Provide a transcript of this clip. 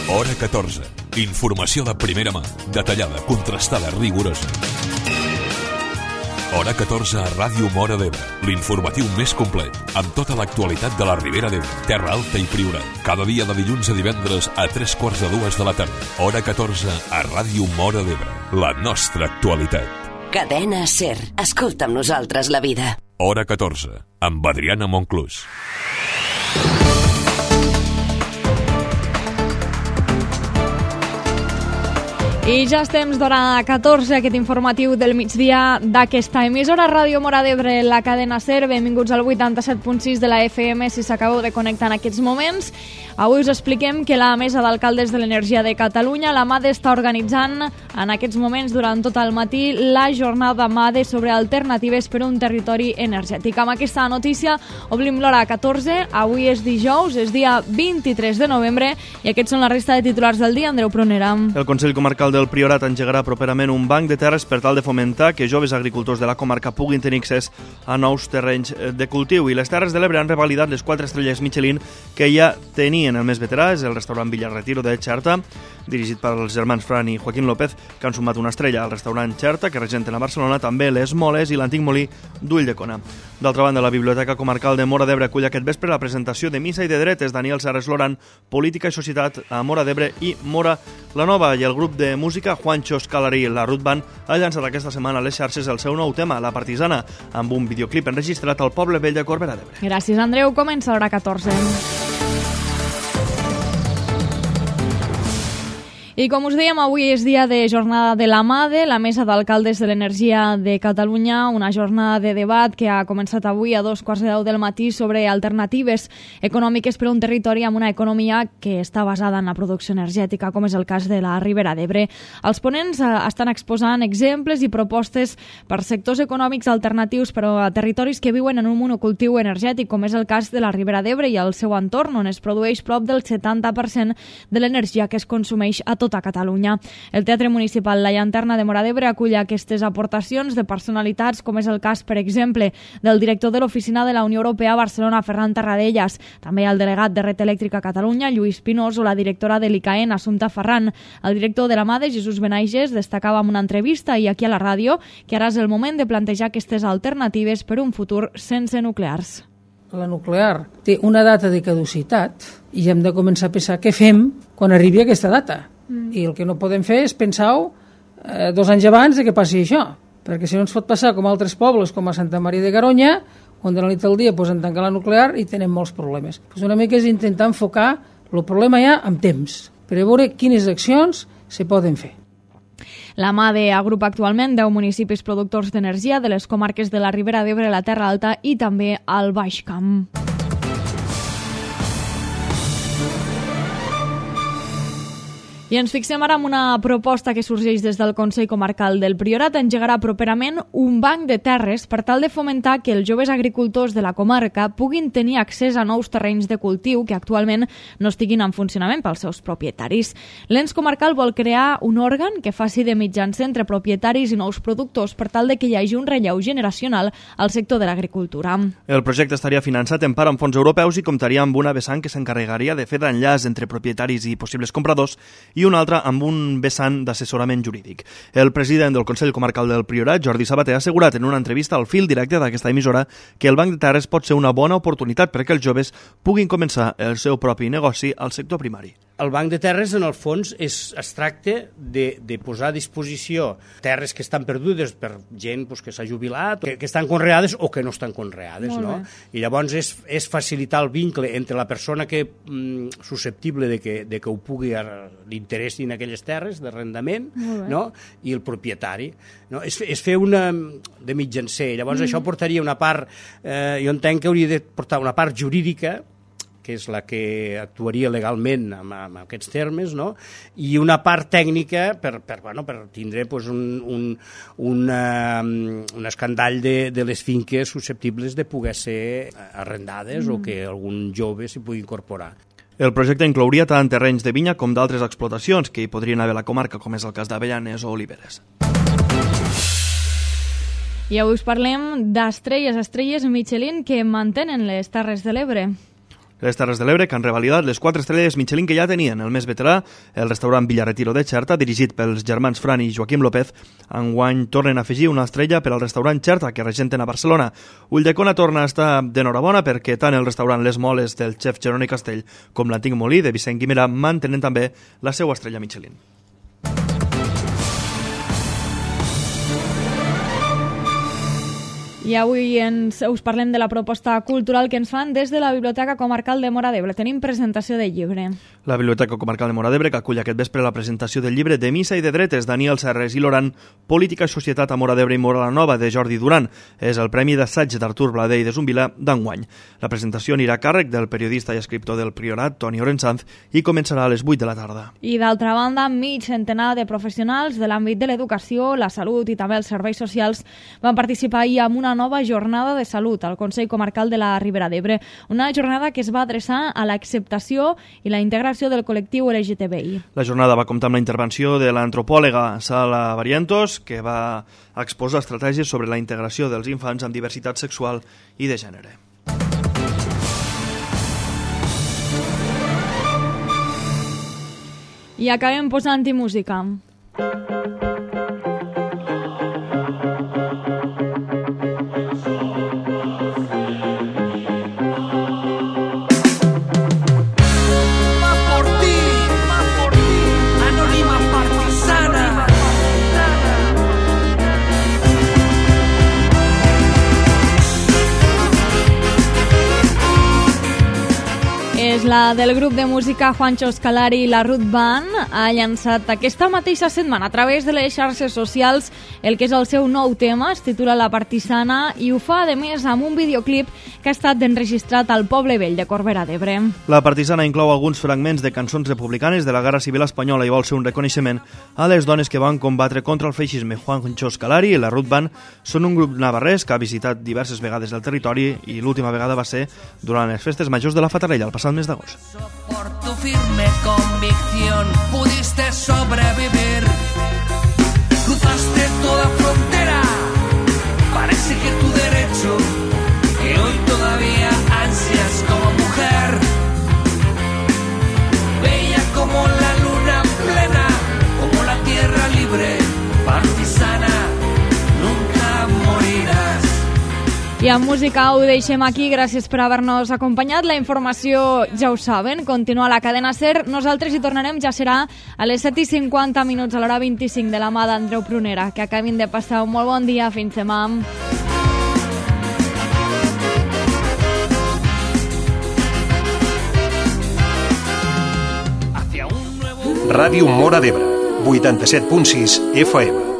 Hora 14. Informació de primera mà, detallada, contrastada, rigorosa. Hora 14 a Ràdio Móra d'Ebre, l'informatiu més complet, amb tota l'actualitat de la Ribera d'Ebre, Terra Alta i Priorat. Cada dia de dilluns a divendres a 3:45 de la tarda. Hora 14 a Ràdio Móra d'Ebre, la nostra actualitat. Cadena SER. Escolta amb nosaltres la vida. Hora 14, amb Adriana Monclús. I ja estem d'hora 14, aquest informatiu del migdia d'aquesta emissora Ràdio Móra d'Ebre, la cadena SER. Benvinguts al 87.6 de la FM, si s'acabeu de connectar en aquests moments. Avui us expliquem que la Mesa d'Alcaldes de l'Energia de Catalunya, la MADE, està organitzant en aquests moments, durant tot el matí, la jornada MADE sobre alternatives per a un territori energètic. Amb aquesta notícia obrim l'hora 14. Avui és dijous, és dia 23 de novembre, i aquests són la resta de titulars del dia. Andreu Pronera. El Consell Comarcal del Priorat engegarà properament un banc de terres per tal de fomentar que joves agricultors de la comarca puguin tenir accés a nous terrenys de cultiu. I les Terres de l'Ebre han revalidat les 4 estrelles Michelin que ja tenien el més veterà. És el restaurant Villarretiro de Xerta, dirigit pels germans Fran i Joaquín López, que han sumat una estrella al restaurant Xerta, que regenten a Barcelona, també les Moles i l'antic molí d'Ulldecona. D'altra banda, la Biblioteca Comarcal de Móra d'Ebre acull aquest vespre la presentació de Missa i de Dretes, Daniel Serres Loran, Política i Societat a Móra d'Ebre i Móra la Nova. I el grup de música Juancho Scalari, la Ruth Band, ha llançat aquesta setmana a les xarxes el seu nou tema, La Partisana, amb un videoclip enregistrat al poble vell de Corbera d'Ebre. Gràcies, Andreu. Comença l'hora 14. I com us dèiem, avui és dia de jornada de la MADE, la Mesa d'Alcaldes de l'Energia de Catalunya, una jornada de debat que ha començat avui a 2:15 del matí sobre alternatives econòmiques per a un territori amb una economia que està basada en la producció energètica, com és el cas de la Ribera d'Ebre. Els ponents estan exposant exemples i propostes per sectors econòmics alternatius per a territoris que viuen en un monocultiu energètic, com és el cas de la Ribera d'Ebre i el seu entorn, on es produeix prop del 70% de l'energia que es consumeix a tota Catalunya. El Teatre Municipal La Llanterna de Móra d'Ebre acull aquestes aportacions de personalitats, com és el cas, per exemple, del director de l'Oficina de la Unió Europea a Barcelona, Ferran Tarradellas, també el delegat de Red Elèctrica Catalunya, Lluís Pinós, o la directora de l'ICAEN, Assumpta Ferran. El director de la MADE, Jesús Benaiges, destacava en una entrevista i aquí a la ràdio que ara és el moment de plantejar aquestes alternatives per un futur sense nuclears. La nuclear té una data de caducitat i hem de començar a pensar què fem quan arribi aquesta data. I el que no podem fer és pensar 2 anys abans de que passi això, perquè si no ens pot passar com a altres pobles, com a Santa Maria de Garoña, on de la nit al dia posen tancar la nuclear i tenen molts problemes. Una mica és intentar enfocar el problema ja amb temps, per a veure quines accions se poden fer. La MADE agrupa actualment 10 municipis productors d'energia de les comarques de la Ribera d'Ebre, la Terra Alta i també al Baix Camp. I ens fixem ara en una proposta que sorgeix des del Consell Comarcal del Priorat. Engegarà properament un banc de terres per tal de fomentar que els joves agricultors de la comarca puguin tenir accés a nous terrenys de cultiu que actualment no estiguin en funcionament pels seus propietaris. L'ens comarcal vol crear un òrgan que faci de mitjancer entre propietaris i nous productors per tal de que hi hagi un relleu generacional al sector de l'agricultura. El projecte estaria finançat en part amb fons europeus i comptaria amb una vessant que s'encarregaria de fer d'enllaç entre propietaris i possibles compradors i un altre amb un vessant d'assessorament jurídic. El president del Consell Comarcal del Priorat, Jordi Sabater, ha assegurat en una entrevista al fil directe d'aquesta emissora que el Banc de Terres pot ser una bona oportunitat perquè els joves puguin començar el seu propi negoci al sector primari. El Banc de Terres, en el fons, es tracta de posar a disposició terres que estan perdudes per gent que s'ha jubilat, que estan conreades o que no estan conreades. No? I llavors és facilitar el vincle entre la persona que susceptible de que ho pugui l'interessin aquelles terres d'arrendament, no? I el propietari. No? És fer una de mitjancer. Llavors això portaria una part, jo entenc que hauria de portar una part jurídica, que és la que actuaria legalment en aquests termes, no? I una part tècnica per tindre un escandall de les finques susceptibles de poder ser arrendades o que algun jove s'hi pugui incorporar. El projecte inclouria tant terrenys de vinya com d'altres explotacions que hi podrien haver a la comarca, com és el cas d'Avellanes o Oliveres. I avui us parlem d'estrelles Michelin que mantenen les Terres de l'Ebre. Les Terres de l'Ebre, que han revalidat les 4 estrelles Michelin que ja tenien. El més veterà, el restaurant Villaretiro de Xerta, dirigit pels germans Fran i Joaquim López, enguany tornen a afegir una estrella per al restaurant Xerta, que regenten a Barcelona. Ulldecona torna a estar d'enhorabona perquè tant el restaurant Les Moles del xef Jeroni Castell com l'antic molí de Vicent Guimerà mantenen també la seva estrella Michelin. I avui us parlem de la proposta cultural que ens fan des de la Biblioteca Comarcal de Móra d'Ebre. Tenim presentació del llibre. La Biblioteca Comarcal de Móra d'Ebre, que acull aquest vespre la presentació del llibre De missa i de dretes, Daniel Serres i Loran, Política i societat a Móra d'Ebre i Móra la Nova, de Jordi Duran. És el Premi d'Assaig d'Artur Bladé i de Zumbila d'enguany. La presentació anirà a càrrec del periodista i escriptor del Priorat, Toni Orensanz, i començarà a les 8 de la tarda. I d'altra banda, mig centenar de professionals de l'àmbit de l'educació, la salut i també els serveis socials van participar ahir en una nova jornada de salut al Consell Comarcal de la Ribera d'Ebre. Una jornada que es va adreçar a l'acceptació i la integració del col·lectiu LGTBI. La jornada va comptar amb la intervenció de l'antropòloga Sala Barrientos, que va exposar estratègies sobre la integració dels infants amb diversitat sexual i de gènere. I acabem posant-hi música. És la del grup de música Juancho Scalari i la Ruth Band. Ha llançat aquesta mateixa setmana a través de les xarxes socials el que és el seu nou tema, es titula La Partisana, i ho fa, a més, amb un videoclip que ha estat enregistrat al Poble Vell de Corbera d'Ebre. La Partisana inclou alguns fragments de cançons republicanes de la Guerra Civil Espanyola i vol ser un reconeixement a les dones que van combatre contra el feixisme. Juancho Scalari i la Ruth Band són un grup navarrès que ha visitat diverses vegades el territori i l'última vegada va ser durant les festes majors de la Fatarella, el passat mes d'agost. Por tu firme convicción pudiste sobrevivir. Cruzaste toda frontera para exigir tu derecho que hoy todavía ansias como mujer. Bella como la luna plena, como la tierra libre, partisana, nunca morirás. I amb música ho deixem aquí. Gràcies per haver-nos acompanyat. La informació ja ho saben, continua a la cadena SER. Nosaltres hi tornarem, ja serà a les 7:50 a l'hora 25 de la mà d'Andreu Prunera. Que acabin de passar un molt bon dia. Fins demà. Ràdio Móra d'Ebre, 87.6 FM.